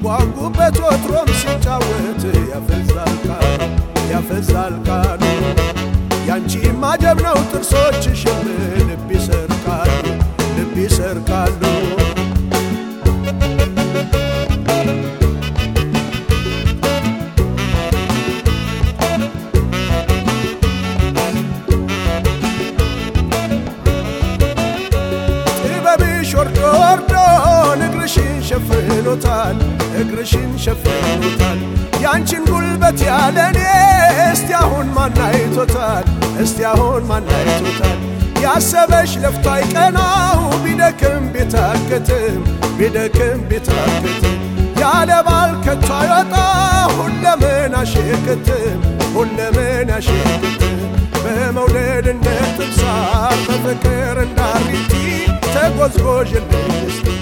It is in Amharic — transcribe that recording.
ሲዋጉበት ወትሮም ሲጫወት ያፈዛል ቃሉ ያንቺ ማጀብ ነው ጥርሶችሽም ልብ ይሰርቃሉ ወርዶ እግርሽን ሸፍኖታል ያንቺን ጉልበት ያለኔ እስቲ አሁን ማን አይቶታል ያሰበሽ ለፍቶ አይቀናው ቢደክም ቢታክትም ያለ ባል ከቶ አይወጣ ሁለምን አሸክትም በመውደድ እንደ ጥብሳር በፍቅር እንዳሪቲ ተጎዝጎዥልኝ እስቲ